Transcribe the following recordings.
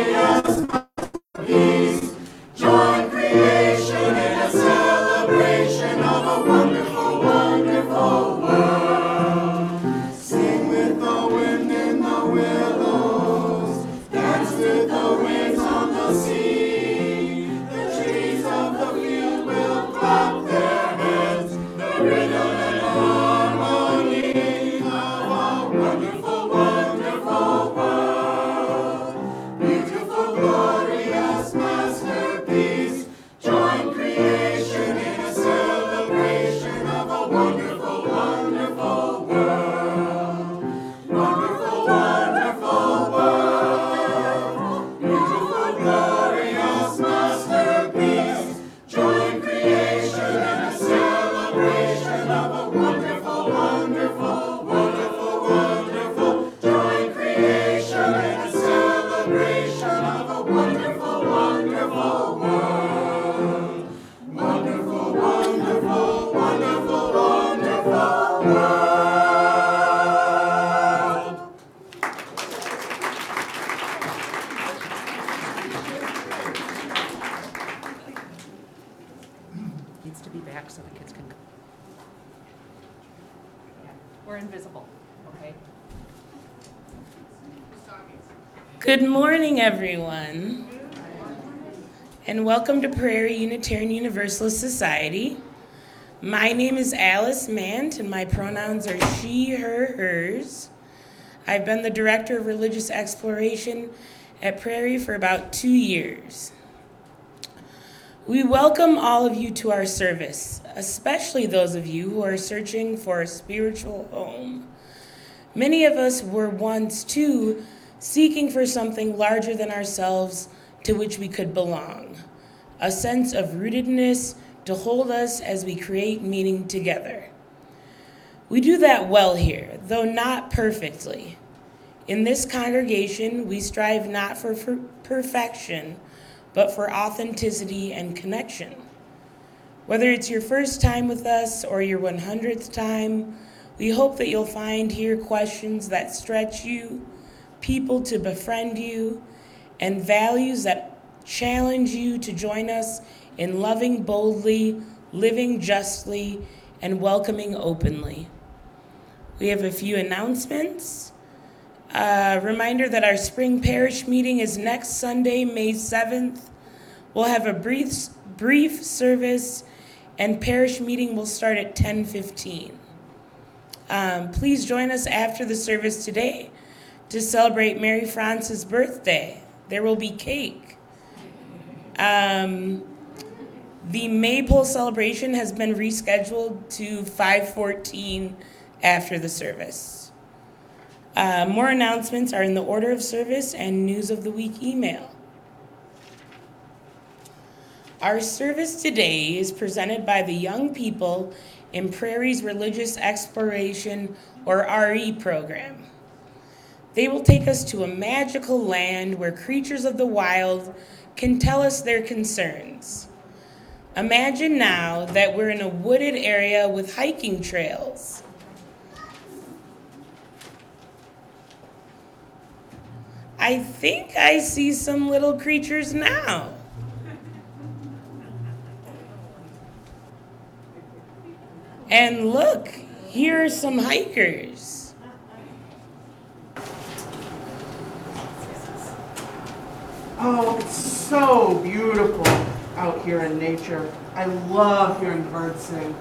Good morning, everyone, and welcome to Prairie Unitarian Universalist Society. My name is Alice Mant, and my pronouns are she, her, hers. I've been the Director of Religious Exploration at Prairie for about 2 years. We welcome all of you to our service, especially those of you who are searching for a spiritual home. Many of us were once, too, seeking for something larger than ourselves to which we could belong, a sense of rootedness to hold us as we create meaning together. We do that well here, though not perfectly. In this congregation, we strive not for perfection, but for authenticity and connection. Whether it's your first time with us or your 100th time, we hope that you'll find here questions that stretch you, people to befriend you, and values that challenge you to join us in loving boldly, living justly, and welcoming openly. We have a few announcements. Reminder that our spring parish meeting is next Sunday, May 7th. We'll have a brief service, and parish meeting will start at 10:15. Please join us after the service today to celebrate Mary Frances' birthday. There will be cake. The Maypole celebration has been rescheduled to 5:14 after the service. More announcements are in the order of service and news of the week email. Our service today is presented by the young people in Prairie's Religious Exploration, or RE program. They will take us to a magical land where creatures of the wild can tell us their concerns. Imagine now that we're in a wooded area with hiking trails. I think I see some little creatures now. And look, here are some hikers. Oh, it's so beautiful out here in nature. I love hearing birds sing.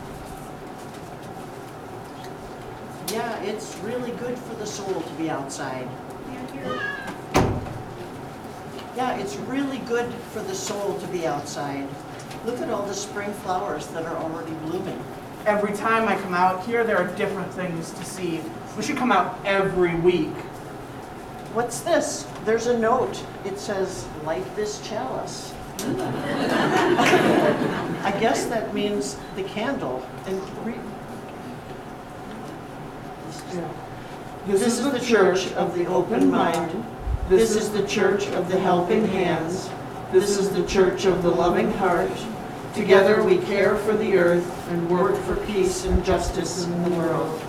Yeah, it's really good for the soul to be outside. Yeah, it's really good for the soul to be outside. Look at all the spring flowers that are already blooming. Every time I come out here, there are different things to see. We should come out every week. What's this? There's a note. It says, light this chalice. I guess that means the candle. And this is the church of the open mind. This is the church of the helping hands. This is the church of the loving heart. Together we care for the earth and work for peace and justice in the world.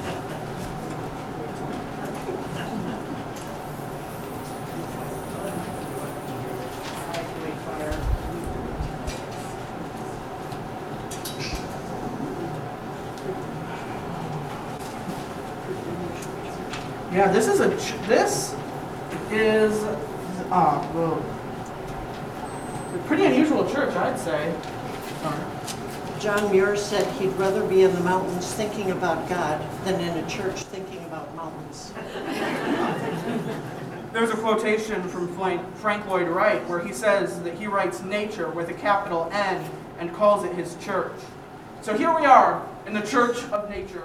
Yeah, this is well, a pretty unusual church, I'd say. John Muir said he'd rather be in the mountains thinking about God than in a church thinking about mountains. There's a quotation from Frank Lloyd Wright where he says that he writes nature with a capital N and calls it his church. So here we are in the Church of Nature.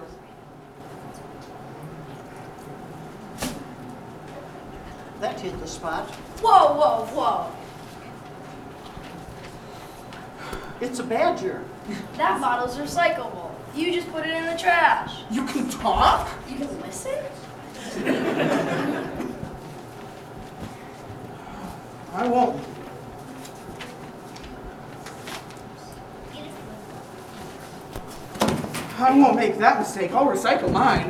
That hit the spot. Whoa, whoa, whoa. It's a badger. That bottle's recyclable. You just put it in the trash. You can talk? You can listen? I won't. I won't make that mistake. I'll recycle mine.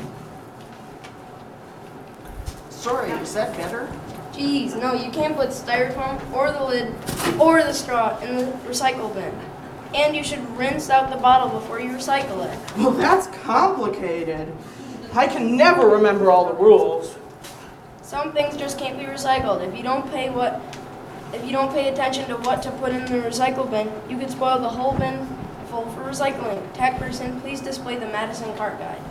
Sorry, is that better? Geez, no, you can't put styrofoam or the lid or the straw in the recycle bin. And you should rinse out the bottle before you recycle it. Well, that's complicated. I can never remember all the rules. Some things just can't be recycled. If you don't pay attention to what to put in the recycle bin, you could spoil the whole bin full for recycling. Tech person, please display the Madison Cart Guide.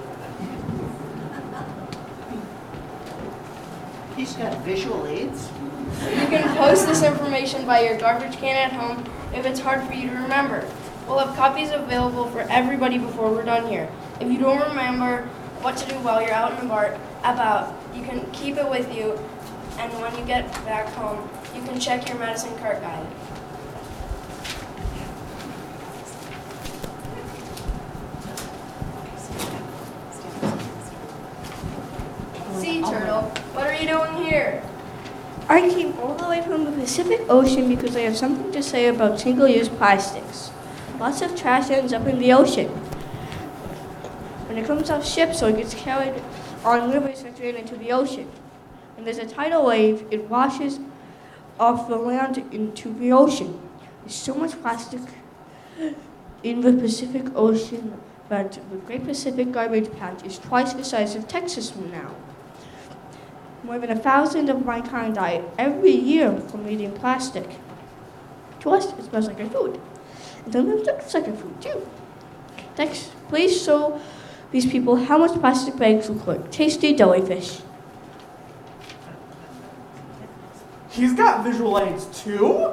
He's got visual aids. You can post this information by your garbage can at home if it's hard for you to remember. We'll have copies available for everybody before we're done here. If you don't remember what to do while you're out and about, you can keep it with you, and when you get back home, you can check your Madison Cart Guide. Sea turtle, what are you doing here? I came all the way from the Pacific Ocean because I have something to say about single-use plastics. Lots of trash ends up in the ocean. When it comes off ships or gets carried on rivers and drained into the ocean. When there's a tidal wave, it washes off the land into the ocean. There's so much plastic in the Pacific Ocean that the Great Pacific Garbage Patch is twice the size of Texas now. More than 1,000 of my kind die every year from eating plastic. To us, it smells like our food. And sometimes it looks like our food, too. Next, please show these people how much plastic bags look like tasty jellyfish. He's got visual aids too?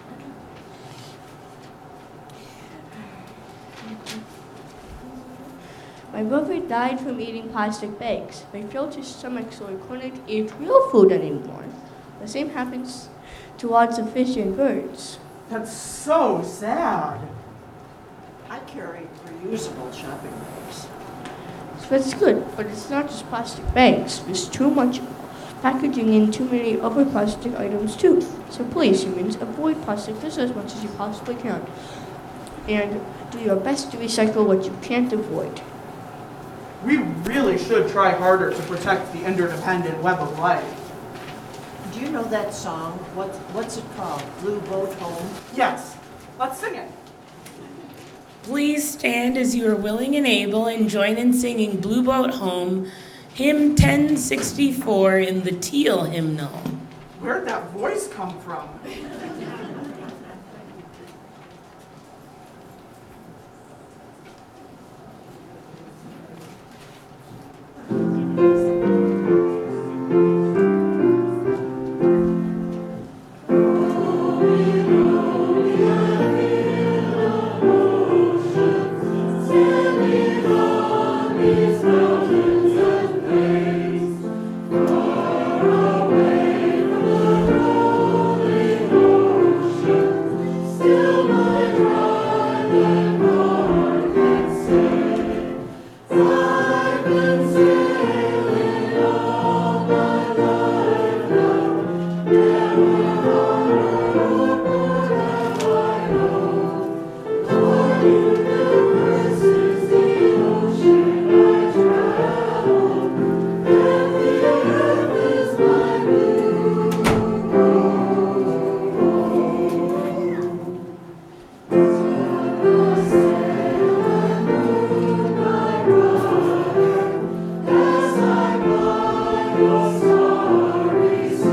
My brother died from eating plastic bags. They filled his stomach so he couldn't eat real food anymore. The same happens to lots of fish and birds. That's so sad. I carry reusable shopping bags. So that's good, but it's not just plastic bags. There's too much packaging and too many other plastic items too. So please, humans, avoid plastic just as much as you possibly can. And do your best to recycle what you can't avoid. We really should try harder to protect the interdependent web of life. Do you know that song? What's it called? Blue Boat Home? Yes, let's sing it. Please stand as you are willing and able and join in singing Blue Boat Home, hymn 1064 in the Teal hymnal. Where'd that voice come from?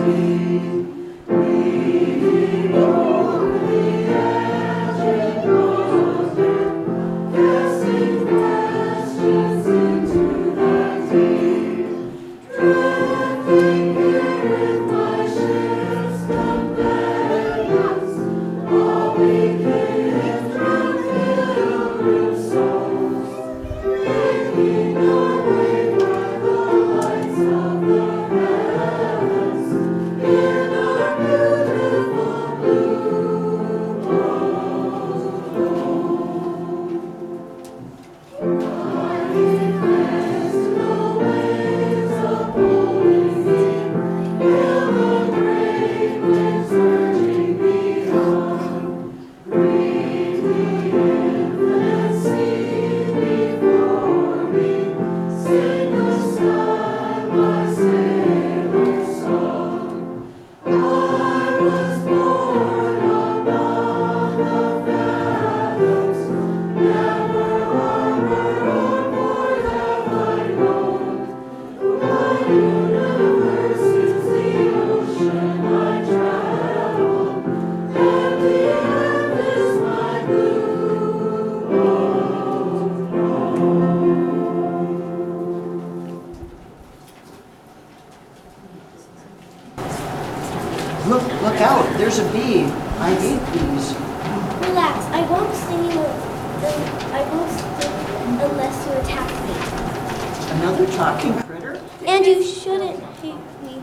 Look out, there's a bee. I hate bees. Relax, I won't sting you. I won't sting unless you attack me. Another talking critter? And you shouldn't hate me.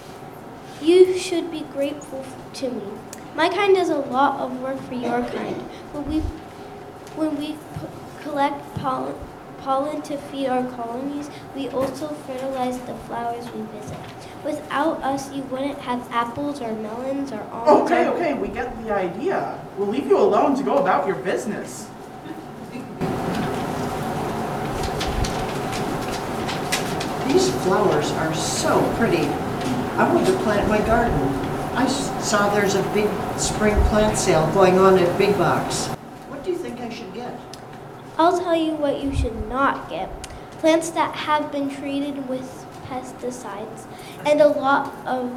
You should be grateful to me. My kind does a lot of work for your kind. When we collect pollen to feed our colonies, we also fertilize the flowers we visit. Without us, you wouldn't have apples or melons or almonds. Okay, we get the idea. We'll leave you alone to go about your business. These flowers are so pretty. I want to plant my garden. I saw there's a big spring plant sale going on at Big Box. What do you think I should get? I'll tell you what you should not get. Plants that have been treated with pesticides, and a lot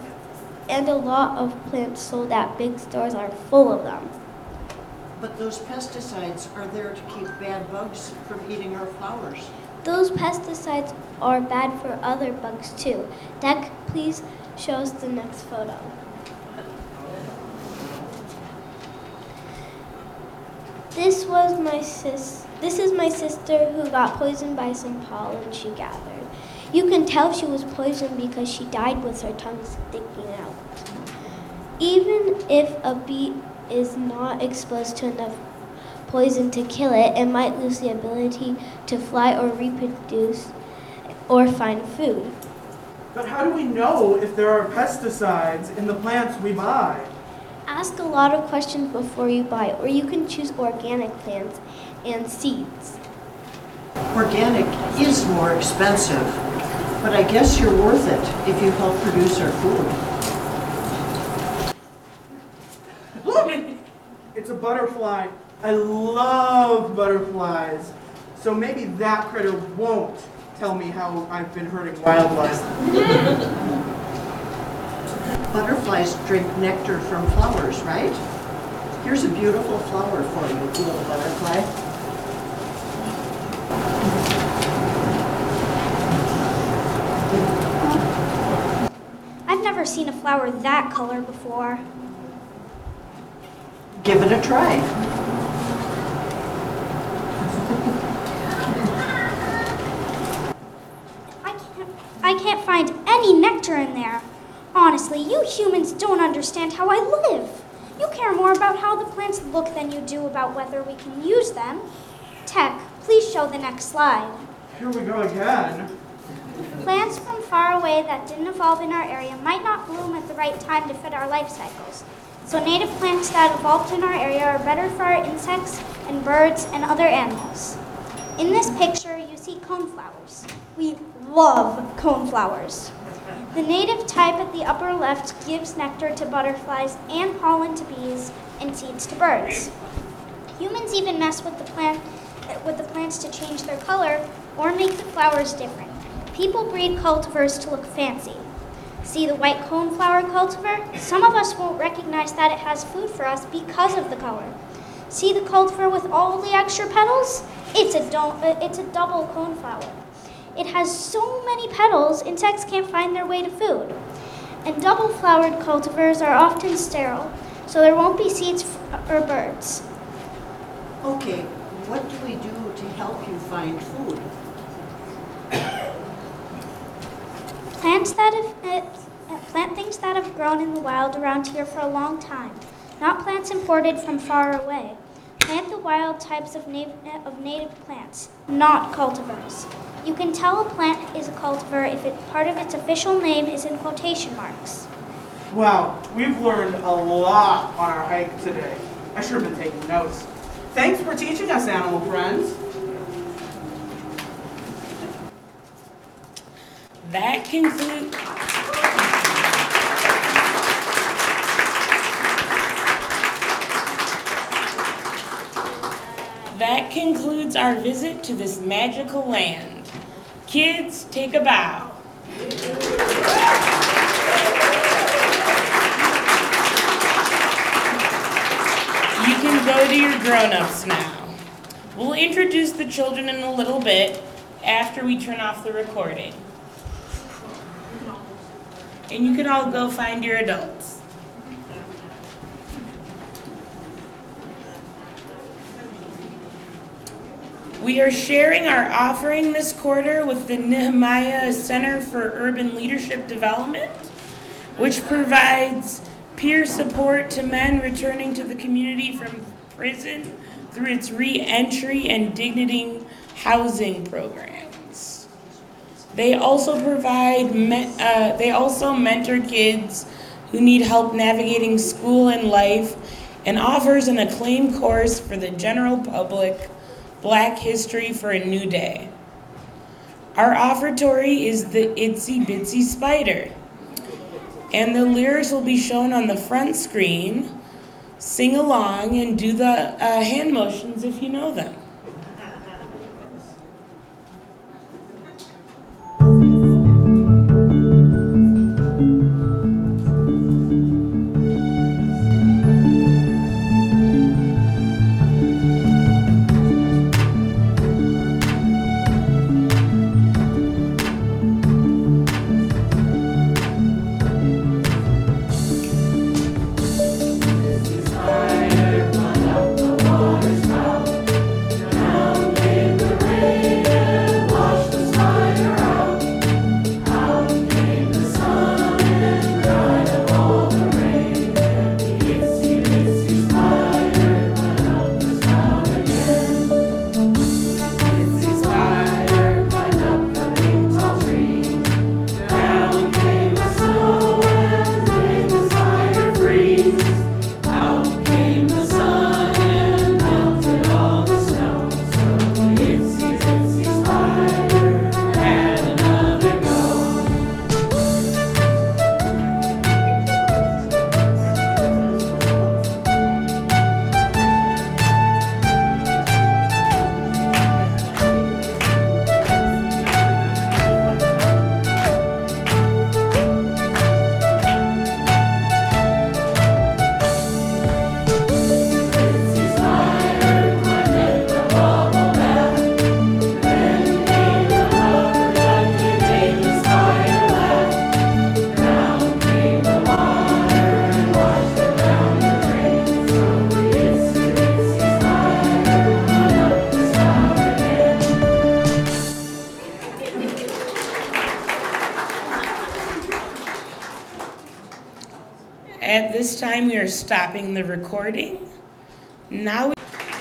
of plants sold at big stores are full of them. But those pesticides are there to keep bad bugs from eating our flowers. Those pesticides are bad for other bugs too. Deck, please show us the next photo. This is my sister who got poisoned by some pollen she gathered. You can tell she was poisoned because she died with her tongue sticking out. Even if a bee is not exposed to enough poison to kill it, it might lose the ability to fly or reproduce or find food. But how do we know if there are pesticides in the plants we buy? Ask a lot of questions before you buy, or you can choose organic plants and seeds. Organic is more expensive, but I guess you're worth it if you help produce our food. Look! It's a butterfly. I love butterflies. So maybe that critter won't tell me how I've been hurting wildlife. Butterflies drink nectar from flowers, right? Here's a beautiful flower for you, little butterfly. I've never seen a flower that color before. Give it a try. I can't find any nectar in there. Honestly, you humans don't understand how I live. You care more about how the plants look than you do about whether we can use them. Tech, please show the next slide. Here we go again. Plants from far away that didn't evolve in our area might not bloom at the right time to fit our life cycles. So native plants that evolved in our area are better for our insects and birds and other animals. In this picture, you see coneflowers. We love coneflowers. The native type at the upper left gives nectar to butterflies and pollen to bees and seeds to birds. Humans even mess with the plants to change their color or make the flowers different. People breed cultivars to look fancy. See the white coneflower cultivar? Some of us won't recognize that it has food for us because of the color. See the cultivar with all the extra petals? It's a double coneflower. It has so many petals, insects can't find their way to food. And double-flowered cultivars are often sterile, so there won't be seeds or birds. Okay, what do we do to help you find food? Plant things that have grown in the wild around here for a long time, not plants imported from far away. Plant the wild types of native plants, not cultivars. You can tell a plant is a cultivar if part of its official name is in quotation marks. Wow, we've learned a lot on our hike today. I sure have been taking notes. Thanks for teaching us, animal friends. That concludes. That concludes our visit to this magical land. Kids, take a bow. You can go to your grown-ups now. We'll introduce the children in a little bit after we turn off the recording. And you can all go find your adults. We are sharing our offering this quarter with the Nehemiah Center for Urban Leadership Development, which provides peer support to men returning to the community from prison through its re-entry and dignity housing programs. They also mentor kids who need help navigating school and life, and offers an acclaimed course for the general public, Black History for a New Day. Our offertory is the Itsy Bitsy Spider, and the lyrics will be shown on the front screen. Sing along and do the hand motions if you know them. At this time, we are stopping the recording. Now,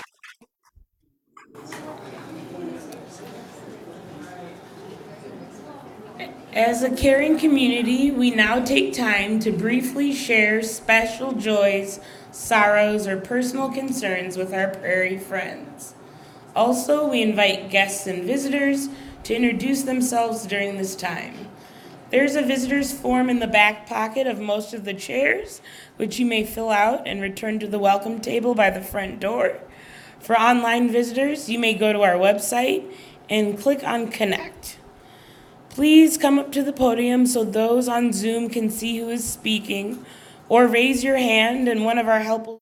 as a caring community, we now take time to briefly share special joys, sorrows, or personal concerns with our prairie friends. Also, we invite guests and visitors to introduce themselves during this time. There's a visitor's form in the back pocket of most of the chairs, which you may fill out and return to the welcome table by the front door. For online visitors, you may go to our website and click on Connect. Please come up to the podium so those on Zoom can see who is speaking, or raise your hand and one of our help will